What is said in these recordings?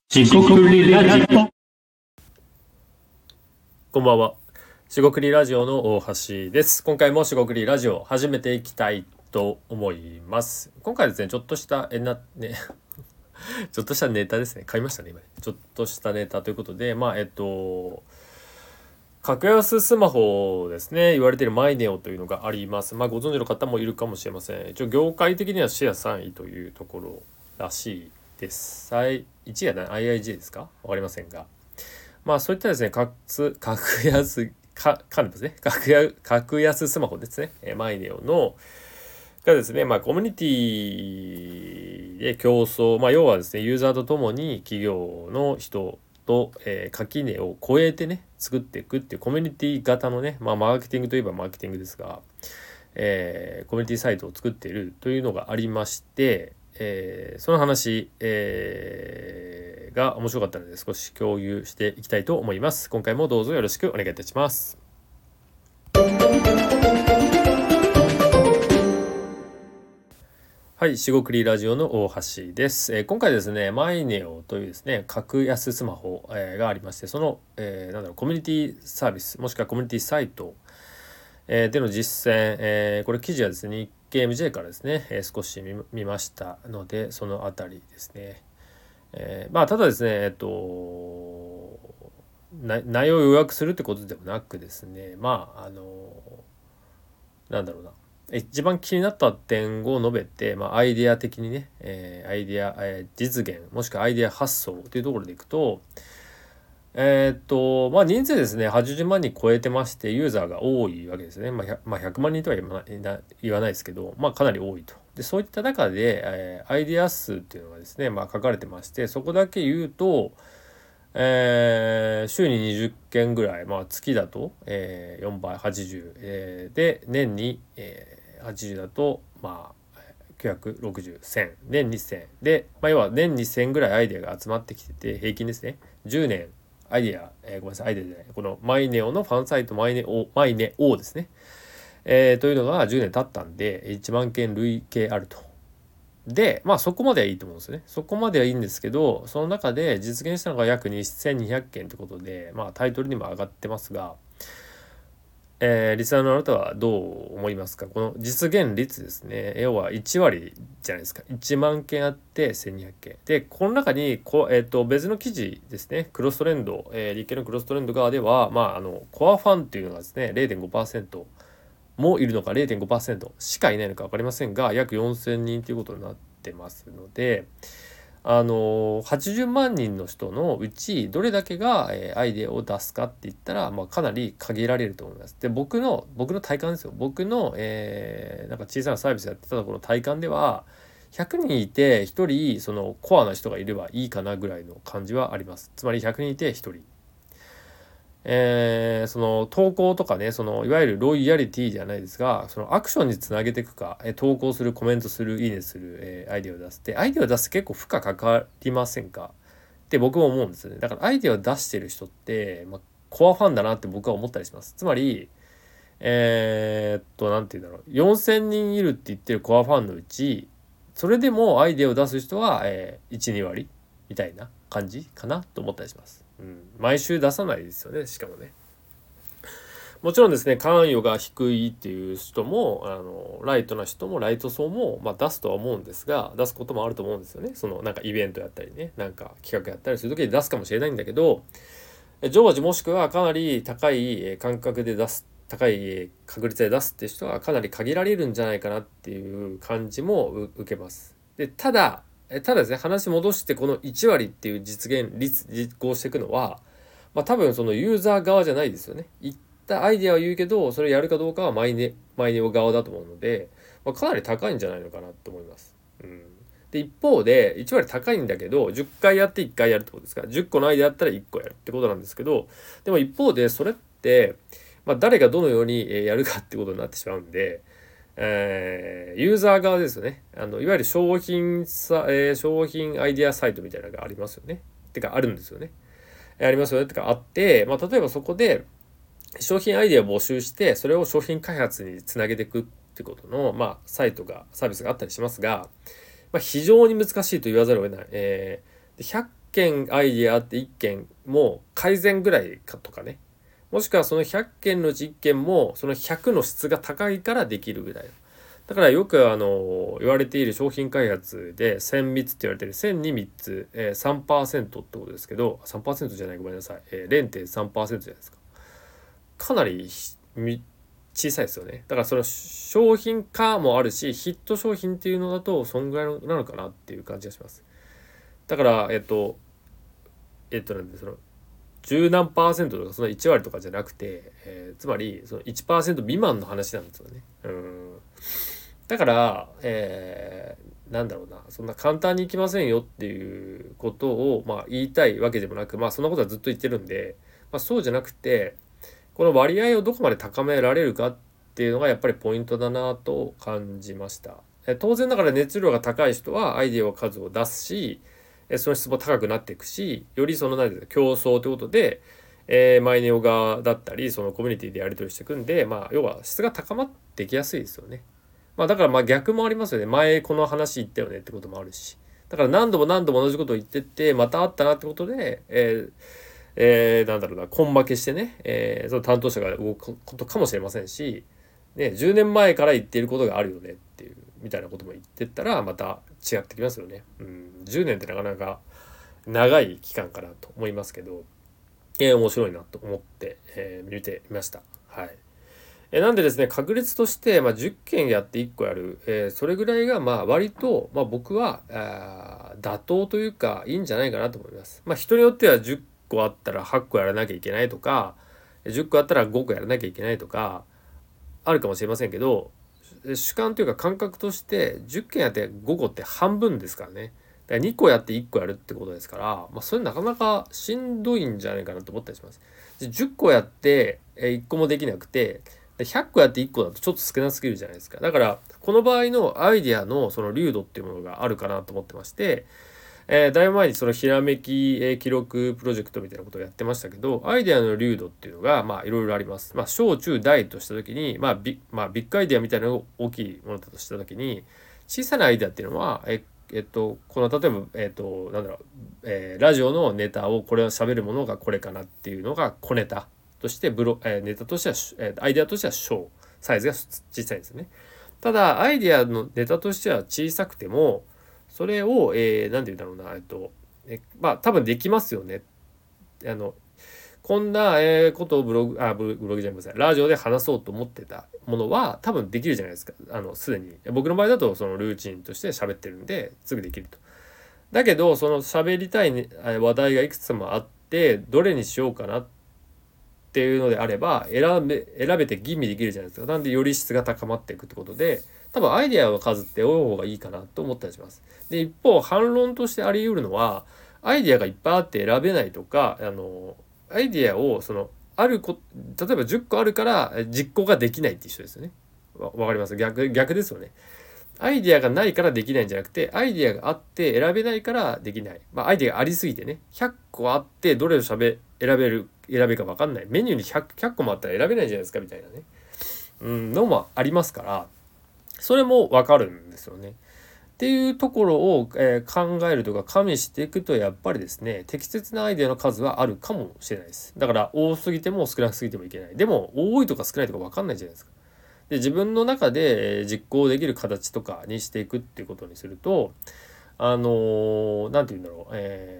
しごくりラジオ。 こんばんは。しごくりラジオの大橋です。今回もしごくりラジオを始めていきたいと思います。今回ですね、ちょっとしたちょっとしたネタですね。買いましたね、今ね。ちょっとしたネタということで、格安スマホですね、言われているマイネオというのがあります。ご存知の方もいるかもしれません。一応業界的にはシェア3位というところらしいです。1位はIIJ ですか？わかりませんが。そういったですね、格安スマホですね、マイネオのがですね、コミュニティで競争、要はですね、ユーザーとともに企業の人と、垣根を越えてね、作っていくっていうコミュニティ型のね、マーケティングといえばマーケティングですが、コミュニティサイトを作っているというのがありまして、その話、が面白かったので少し共有していきたいと思います。今回もどうぞよろしくお願いいたします。はい、しごくりラジオの大橋です。今回ですね、マイネオというですね、格安スマホ、がありまして、その、コミュニティサービスもしくはコミュニティサイト、での実践、これ記事はですね、日経 MJ からですね、少し見ましたので、そのあたりですね。ただですね、内容を予約するってことでもなくですね、なんだろうな、一番気になった点を述べて、アイデア的にね、アイデア、実現もしくはアイデア発想というところでいくと、人数ですね、80万人超えてまして、ユーザーが多いわけですね。100万人とは言わないですけど、かなり多いと。で、そういった中で、アイデア数っていうのがですね、書かれてまして、そこだけ言うと、週に20件ぐらい、月だと、4倍80、で、年に、80だと、960、1000、年に1000で、要は年に1000ぐらいアイデアが集まってきてて、平均ですね、10年、アイデア、ごめんなさい、アイデアじゃない、このマイネオのファンサイトマイネオですね、というのが10年経ったんで、1万件累計あると。で、そこまではいいと思うんですよね。そこまではいいんですけど、その中で実現したのが約2200件ってことで、タイトルにも上がってますが、リスナーのあなたはどう思いますか？この実現率ですね。要は1割じゃないですか。1万件あって1200件。で、この中に別の記事ですね。クロストレンド、日経のクロストレンド側では、コアファンっていうのがですね、0.5% もいるのか 0.5% しかいないのか分かりませんが、約4000人ということになってますので、80万人の人のうちどれだけがアイデアを出すかって言ったら、かなり限られると思います。で、僕の体感ですよ。僕の、小さなサービスやってたところの体感では、100人いて1人そのコアな人がいればいいかなぐらいの感じはあります。つまり100人いて1人。その投稿とかね、そのいわゆるロイヤリティじゃないですが、そのアクションにつなげていくか、投稿する、コメントする、いいねする、アイデアを出すって、アイデアを出すって結構負荷かかりませんかって僕も思うんですよね。だからアイデアを出してる人って、コアファンだなって僕は思ったりします。つまりなんて言うんだろう、4000人いるって言ってるコアファンのうち、それでもアイデアを出す人は、1、2割みたいな感じかなと思ったりします。毎週出さないですよね、しかもね。もちろんですね、関与が低いっていう人も、ライトな人もライト層も、出すとは思うんですが、出すこともあると思うんですよね。そのイベントやったりね、企画やったりする時に出すかもしれないんだけど、常時もしくはかなり高い感覚で出す、高い確率で出すっていう人はかなり限られるんじゃないかなっていう感じも受けます。で、ただですね、話戻してこの1割っていう実行していくのは、多分そのユーザー側じゃないですよね。言ったアイデアを言うけど、それやるかどうかはマイネオ側だと思うので、かなり高いんじゃないのかなと思います。で、一方で1割高いんだけど、10回やって1回やるってことですから、10個のアイデアやったら1個やるってことなんですけど、でも一方でそれって、誰がどのようにやるかってことになってしまうんで、ユーザー側ですよね。いわゆる商品アイデアサイトみたいなのがありますよね。てかあるんですよね。ありますよね。てかあって、例えばそこで商品アイデアを募集して、それを商品開発につなげていくってことの、サービスがあったりしますが、非常に難しいと言わざるを得ない。100 件アイデアあって1件も改善ぐらいかとかね、もしくはその100件のうち1件もその100の質が高いからできるぐらい。だからよく言われている商品開発で1000密って言われている1000に3つ、3% ってことですけど、3% じゃない、ごめんなさい、0.3% じゃないですか。かなり小さいですよね。だからその商品化もあるし、ヒット商品っていうのだとそんぐらいなのかなっていう感じがします。だからなんでその十何パーセントとかその1割とかじゃなくて、つまりその 1% 未満の話なんですよね。だから、なんだろうな、そんな簡単にいきませんよっていうことを、言いたいわけでもなく、そんなことはずっと言ってるんで、そうじゃなくて、この割合をどこまで高められるかっていうのがやっぱりポイントだなと感じました。当然ながら熱量が高い人はアイデアを数を出すし、その質も高くなっていくし、よりその何ていうか競争ということで、マイネオ側だったりそのコミュニティでやり取りしていくんで、要は質が高まってきやすいですよね。だから逆もありますよね。前この話言ったよねってこともあるし、だから何度も何度も同じことを言ってってまた会ったなってことで、なんだろうな、根負けしてね、その担当者が動くことかもしれませんし、ね、10年前から言っていることがあるよねっていうみたいなことも言ってったらまた違ってきますよね。10年ってなかなか長い期間かなと思いますけど、面白いなと思って、見てみました。はい。なんでですね、確率として、10件やって1個やる、それぐらいが割と、僕は妥当というかいいんじゃないかなと思います。人によっては10個あったら8個やらなきゃいけないとか、10個あったら5個やらなきゃいけないとかあるかもしれませんけど、主観というか感覚として10件やって5個って半分ですからね。だから2個やって1個やるってことですから、それなかなかしんどいんじゃないかなと思ったりします。10個やって1個もできなくて、100個やって1個だとちょっと少なすぎるじゃないですか。だからこの場合のアイデアのその流度っていうものがあるかなと思ってまして、だいぶ前にそのひらめき、記録プロジェクトみたいなことをやってましたけど、アイデアの流度っていうのがいろいろあります。小中大とした時にビッグアイデアみたいなのが大きいものだとした時に、小さなアイデアっていうのはこの例えばなんだろう、ラジオのネタをこれを喋るものがこれかなっていうのが小ネタとしてネタとしては、アイデアとしては小サイズが小さいんですよね。ただアイデアのネタとしては小さくてもそれを、なんて言うんだろうな、多分できますよね。こんなことをブログじゃないですか、ラジオで話そうと思ってたものは多分できるじゃないですか。すでに僕の場合だとそのルーチンとして喋ってるんですぐできると。だけどその喋りたい、話題がいくつもあってどれにしようかなっていうのであれば選べて吟味できるじゃないですか。なんでより質が高まっていくってことで、多分アイデアの数って多い方がいいかなと思ったりします。で一方反論としてあり得るのは、アイデアがいっぱいあって選べないとか、アイデアを例えば10個あるから実行ができないっていう人ですよね。わかります？逆ですよね。アイデアがないからできないんじゃなくて、アイデアがあって選べないからできない。アイデアがありすぎてね、100個あってどれを選べか分かんない。メニューに100個もあったら選べないじゃないですかみたいなね。のもありますから、それも分かるんですよね。っていうところを、考えるとか加味していくと、やっぱりですね、適切なアイデアの数はあるかもしれないです。だから多すぎても少なすぎてもいけない。でも多いとか少ないとか分かんないじゃないですか。で自分の中で実行できる形とかにしていくっていうことにすると、なんて言うんだろ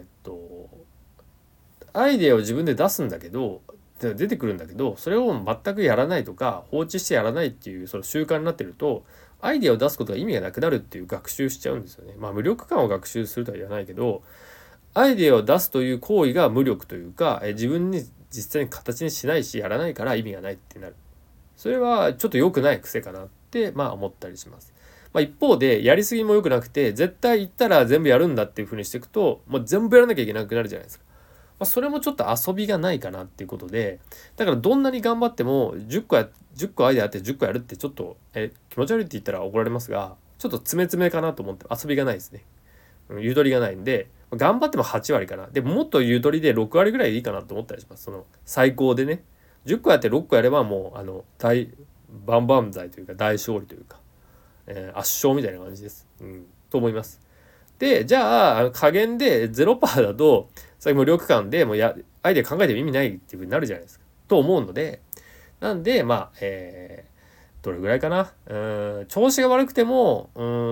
う、アイデアを自分で出すんだけど、出てくるんだけど、それを全くやらないとか放置してやらないっていうその習慣になってると、アイデアを出すことが意味がなくなるっていう学習しちゃうんですよね。無力感を学習するとは言わないけど、アイデアを出すという行為が無力というか、自分に実際に形にしないしやらないから意味がないってなる。それはちょっと良くない癖かなって思ったりします。一方でやりすぎも良くなくて、絶対言ったら全部やるんだっていう風にしていくと、もう全部やらなきゃいけなくなるじゃないですか。それもちょっと遊びがないかなっていうことで、だからどんなに頑張っても10個アイデアあって10個やるってちょっと気持ち悪いって言ったら怒られますが、ちょっと詰めかなと思って、遊びがないですね。ゆとりがないんで、頑張っても8割かな。でももっとゆとりで6割ぐらいでいいかなと思ったりします。その最高でね、10個やって6個やればもう万々歳というか大勝利というか、圧勝みたいな感じです。と思います。 でじゃあ加減で 0% だとさっき無力感でもうアイデア考えても意味ないっていうふうになるじゃないですかと思うので、なんでまあ、どれぐらいかな、調子が悪くても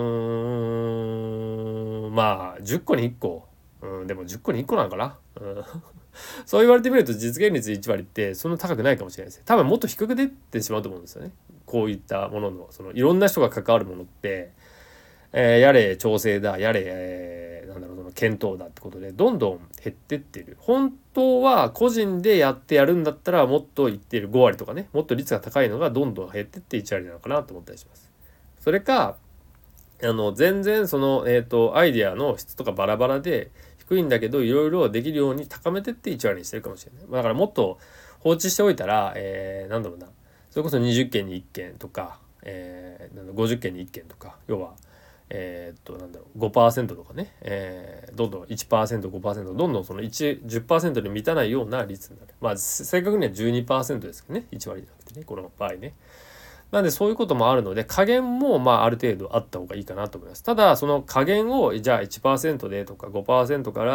まあ10個に1個、でも10個に1個なのかな、そう言われてみると実現率1割ってそんな高くないかもしれないです。多分もっと低く出てしまうと思うんですよね。こういったもののそのいろんな人が関わるものって、やれ調整だやれ、なんだろうその検討だってことでどんどん減ってっている。本当は個人でやってやるんだったらもっといっている5割とかね、もっと率が高いのがどんどん減ってって1割なのかなと思ったりします。それか全然そのアイディアの質とかバラバラで低いんだけどいろいろできるように高めてって1割にしてるかもしれない。だからもっと放置しておいたら、なんだろうな、それこそ20件に1件とか、50件に1件とか、要はなんだろう 5% とかね、どんどん 1%5% どんどんその 10% に満たないような率になる。まあ正確には 12% ですけどね、1割じゃなくてね、この場合ね。なんでそういうこともあるので加減もまあある程度あった方がいいかなと思います。ただその加減をじゃあ 1% でとか 5% から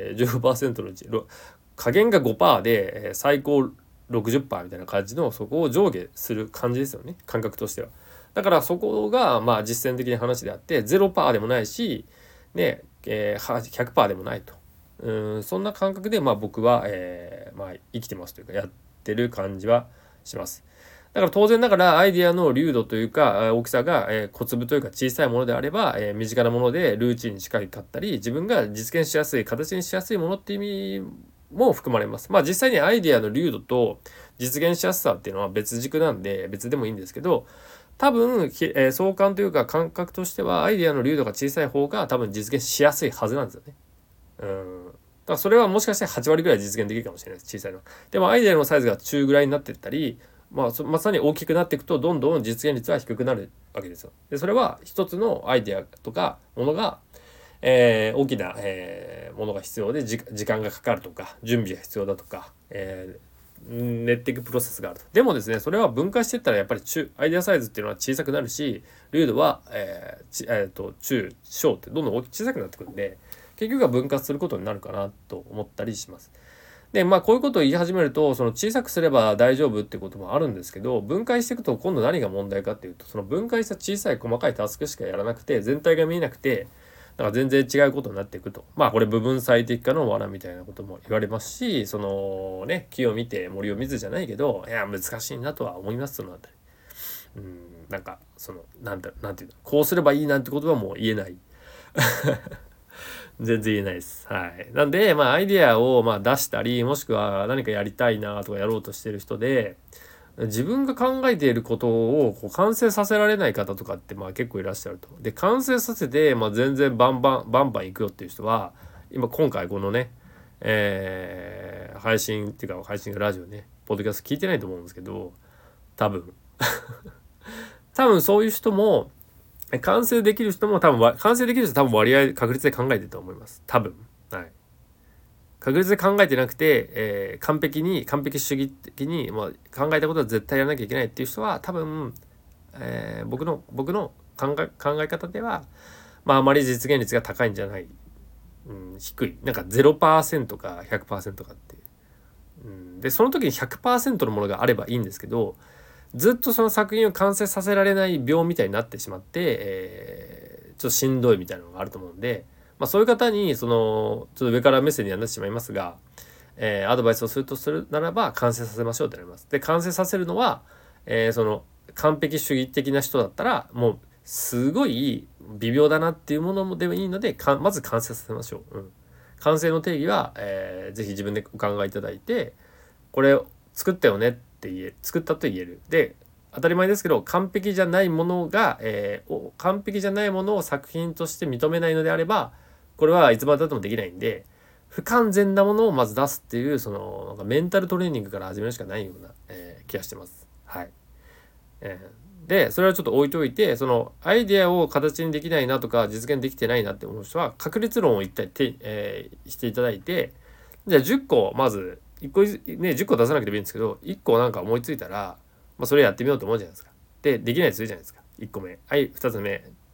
、15% のうち加減が 5% で、最高 60% みたいな感じのそこを上下する感じですよね、感覚としては。だからそこがまあ実践的な話であって 0% でもないし、ね100% でもないと、そんな感覚でまあ僕は、まあ生きてますというかやってる感じはします。だから当然ながらアイディアの流度というか大きさが小粒というか小さいものであれば身近なものでルーチンに近かったり自分が実現しやすい形にしやすいものっていう意味も含まれます。まあ実際にアイディアの流度と実現しやすさっていうのは別軸なんで別でもいいんですけど、多分相関というか感覚としてはアイディアの流度が小さい方が多分実現しやすいはずなんですよね。だからそれはもしかして8割ぐらい実現できるかもしれないです、小さいの。でもアイデアのサイズが中ぐらいになっていったりまさに大きくなっていくとどんどん実現率は低くなるわけですよ。でそれは一つのアイデアとかものが、大きな、ものが必要で時間がかかるとか準備が必要だとか、練っていくプロセスがあると。でもですねそれは分解していったらやっぱりアイデアサイズっていうのは小さくなるし流度は、中小ってどんどん小さくなってくるんで結局は分割することになるかなと思ったりします。でまあこういうことを言い始めるとその小さくすれば大丈夫ってこともあるんですけど、分解していくと今度何が問題かっていうとその分解した小さい細かいタスクしかやらなくて全体が見えなくてなんか全然違うことになっていくと。まあこれ部分最適化の罠みたいなことも言われますし、そのね木を見て森を見ずじゃないけどいや難しいなとは思います。そのあたりなんかそのなんていうのこうすればいいなんてことはもう言えない全然言えないです。はい。なんで、まあ、アイデアをまあ出したり、もしくは何かやりたいなとかやろうとしてる人で、自分が考えていることをこう完成させられない方とかってまあ結構いらっしゃると。で、完成させて、まあ、全然バンバン行くよっていう人は、今回このね、配信っていうか配信がラジオね、ポッドキャスト聞いてないと思うんですけど、多分そういう人も、完成できる人も多分割合確率で考えてると思います。多分。はい。確率で考えてなくて、完璧主義的にもう考えたことは絶対やらなきゃいけないっていう人は多分、僕の考え方ではまああまり実現率が高いんじゃない、低いなんか 0% か 100% かっていう、でその時に 100% のものがあればいいんですけどずっとその作品を完成させられない病みたいになってしまって、ちょっとしんどいみたいなのがあると思うんで、まあ、そういう方にそのちょっと上から目線にはなってしまいますが、アドバイスをするならば完成させましょうってなります。で完成させるのは、その完璧主義的な人だったらもうすごい微妙だなっていうものでもいいのでまず完成させましょう。完成の定義は、ぜひ自分でお考えいただいてこれ作ったよねって作ったと言える。で当たり前ですけど完璧じゃないものが、完璧じゃないものを作品として認めないのであればこれはいつまでたってもできないんで不完全なものをまず出すっていうそのなんかメンタルトレーニングから始めるしかないような、気がしてます。はい。でそれはちょっと置いといてそのアイデアを形にできないなとか実現できてないなって思う人は確率論を一体していただいてじゃあ10個まず1個ね10個出さなくてもいいんですけど1個なんか思いついたら、それやってみようと思うじゃないですか。できないとするじゃないですか。1個目はい2つ目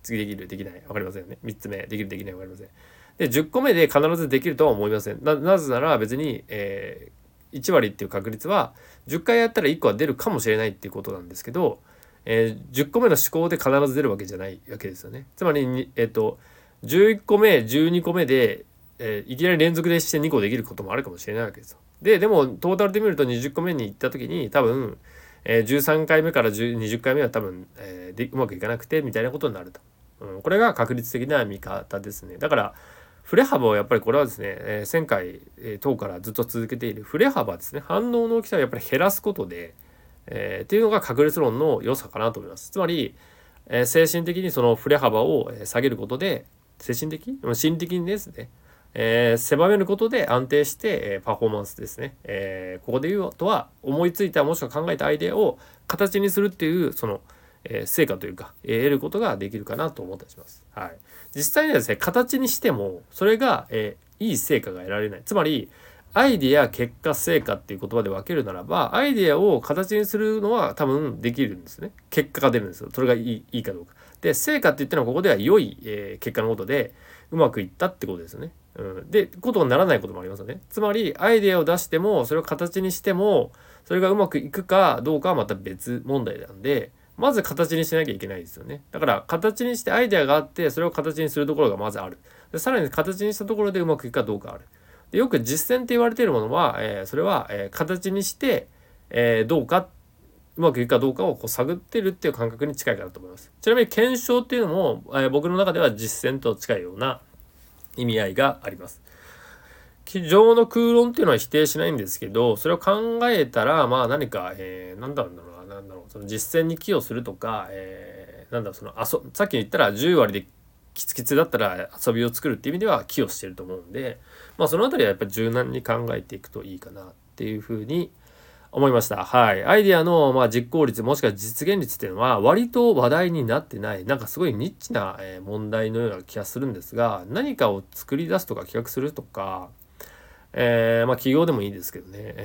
次できるできない分かりませんよね。3つ目できるできない分かりません。で10個目で必ずできるとは思いません。なぜなら別に、1割っていう確率は10回やったら1個は出るかもしれないっていうことなんですけど、10個目の思考で必ず出るわけじゃないわけですよね。つまりに、11個目12個目で、いきなり連続でして2個できることもあるかもしれないわけですよ。でもトータルで見ると20個目に行った時に多分、13回目から20回目は多分、うまくいかなくてみたいなことになると、これが確率的な見方ですね。だから振れ幅をやっぱりこれはですね、1000回等からずっと続けている振れ幅ですね、反応の大きさをやっぱり減らすことで、っていうのが確率論の良さかなと思います。つまり、精神的にその振れ幅を下げることで、精神的心理的にですね、狭めることで安定して、パフォーマンスですね、ここで言うとは思いついたもしくは考えたアイデアを形にするっていうその、成果というか、得ることができるかなと思ったりします。はい、実際にはですね形にしてもそれが、いい成果が得られない。つまりアイデア結果成果っていう言葉で分けるならば、アイデアを形にするのは多分できるんですね。結果が出るんですよ。それがいいかどうかで、成果って言ったのはここでは良い、結果のことでうまくいったってことですよね。でことにならないこともありますよね。つまりアイデアを出してもそれを形にしてもそれがうまくいくかどうかはまた別問題なんで、まず形にしなきゃいけないですよね。だから形にしてアイデアがあってそれを形にするところがまずある。でさらに形にしたところでうまくいくかどうかある。でよく実践って言われているものは、それは、形にして、どうかうまくいくかどうかをこう探ってるっていう感覚に近いかなと思います。ちなみに検証っていうのも、僕の中では実践と近いような意味合いがあります。情の空論っていうのは否定しないんですけど、それを考えたらまあ何か、なんだろうその実践に寄与するとか、そのさっき言ったら10割でキツキツだったら遊びを作るっていう意味では寄与してると思うんで、まあそのあたりはやっぱり柔軟に考えていくといいかなっていうふうに思いました。はい。アイデアの実行率もしくは実現率っていうのは割と話題になってない、なんかすごいニッチな問題のような気がするんですが、何かを作り出すとか企画するとか、企業でもいいですけどね、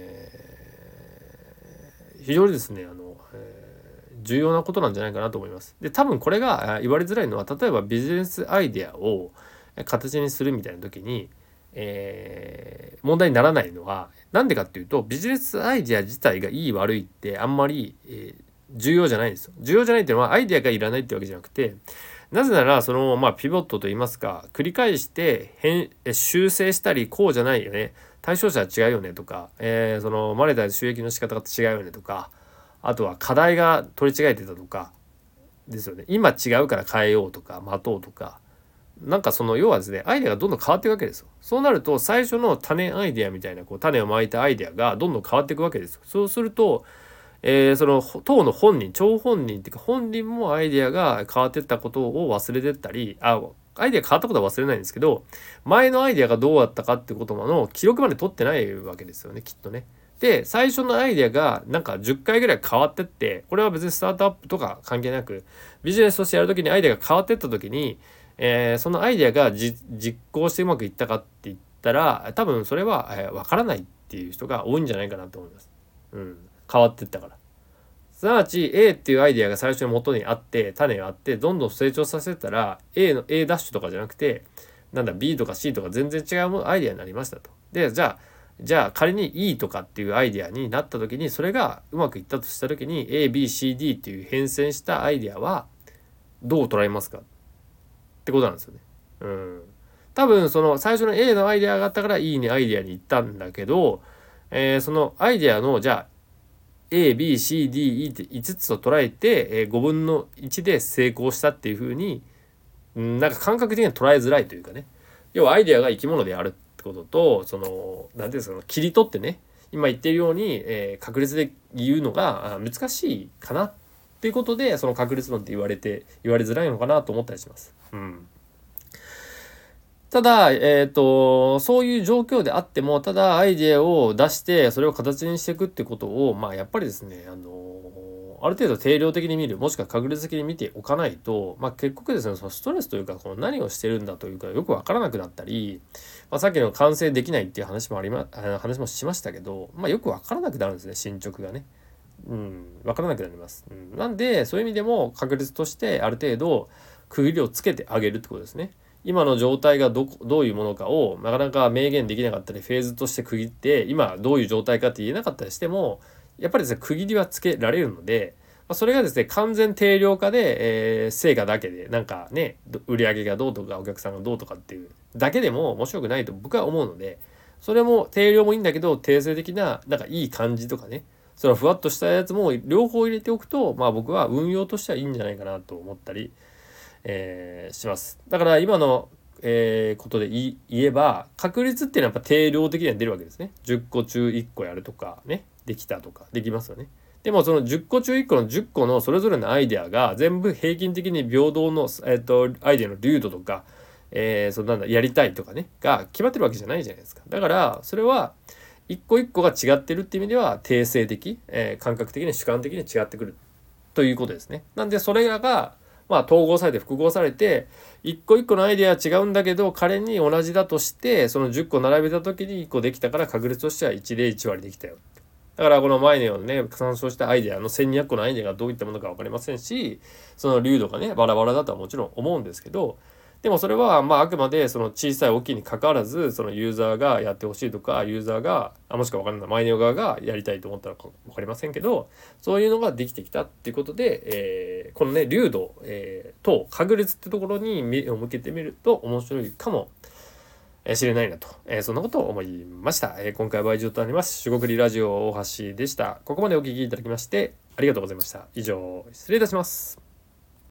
非常にですね重要なことなんじゃないかなと思います。で多分これが言われづらいのは、例えばビジネスアイデアを形にするみたいな時に、問題にならないのはなんでかっていうと、ビジネスアイデア自体がいい悪いってあんまり、重要じゃないんですよ。重要じゃないっていうのはアイデアがいらないってわけじゃなくて、なぜならそのピボットといいますか、繰り返して修正したり、こうじゃないよね、対象者は違うよねとか、そのマネタイズ収益の仕方が違うよねとか、あとは課題が取り違えてたとかですよね。今違うから変えようとか待とうとか、なんかその要はですねアイデアがどんどん変わっていくわけですよ。そうなると最初の種アイデアみたいな種をまいたアイデアがどんどん変わっていくわけですよ。そうするとその当の本人、張本人っていうか本人もアイデアが変わっていったことを忘れてったり、アイデア変わったことは忘れないんですけど、前のアイデアがどうだったかってことの記録まで取ってないわけですよね、きっとね。で最初のアイデアがなんか10回ぐらい変わってって、これは別にスタートアップとか関係なくビジネスとしてやるときにアイデアが変わってったときに、そのアイデアが実行してうまくいったかって言ったら多分それは分からないっていう人が多いんじゃないかなと思います。変わってったから。すなわち A っていうアイデアが最初に元にあって種があってどんどん成長させたら A の A ダッシュとかじゃなくてB とか C とか全然違うアイデアになりましたと。でじゃあ仮に E とかっていうアイデアになった時に、それがうまくいったとした時に ABCD っていう変遷したアイデアはどう捉えますかってことなんですよね。多分その最初の A のアイデアがあったから E にアイデアに行ったんだけど、そのアイデアのじゃあ ABCDE って5つと捉えて、5分の1で成功したっていう風になんか感覚的には捉えづらいというかね。要はアイデアが生き物であるってことと、その何ていうんですか、切り取ってね今言っているように、確率で言うのが難しいかなっていうことで、その確率論って言われづらいのかなと思ったりします。ただ、そういう状況であっても、ただアイデアを出してそれを形にしていくってことをやっぱりですねある程度定量的に見る、もしくは確率的に見ておかないと、結局ですねそのストレスというかこの何をしてるんだというかよく分からなくなったり、さっきの完成できないっていう話もしましたけど、よく分からなくなるんですね、進捗がね。分からなくなります。なんでそういう意味でも確率としてある程度区切りをつけてあげるってことですね。今の状態がどういうものかをなかなか明言できなかったりフェーズとして区切って今どういう状態かって言えなかったりしてもやっぱりですね区切りはつけられるので、それがですね完全定量化で、成果だけでなんかね売り上げがどうとかお客さんがどうとかっていうだけでも面白くないと僕は思うので、それも定量もいいんだけど定性的ななんかいい感じとかね、そのふわっとしたやつも両方入れておくと僕は運用としてはいいんじゃないかなと思ったりします。だから今の、ことで言えば確率っていうのはやっぱ定量的には出るわけですね。10個中1個やるとかね、できたとかできますよね。でもその10個中1個の10個のそれぞれのアイデアが全部平均的に平等の、アイデアの流度とか、そのなんだやりたいとかねが決まってるわけじゃないじゃないですか。だからそれは一個一個が違ってるっていう意味では定性的、感覚的に主観的に違ってくるということですね。なんでそれらが統合されて複合されて一個一個のアイデアは違うんだけど仮に同じだとしてその10個並べた時に1個できたから確率としては1で1割できたよ。だからこのマイネオのね参照したアイデアの1200個のアイデアがどういったものか分かりませんし、その流度がねバラバラだとはもちろん思うんですけど、でもそれはあくまでその小さい大きいに関わらずそのユーザーがやってほしいとかユーザーがもしくは分からないマイネオ側がやりたいと思ったら分かりませんけど、そういうのができてきたっていうことで、このね流度、と確率ってところに目を向けてみると面白いかもしれないなと、そんなことを思いました。今回は以上となります。しごくりラジオ大橋でした。ここまでお聞きいただきましてありがとうございました。以上失礼いたします。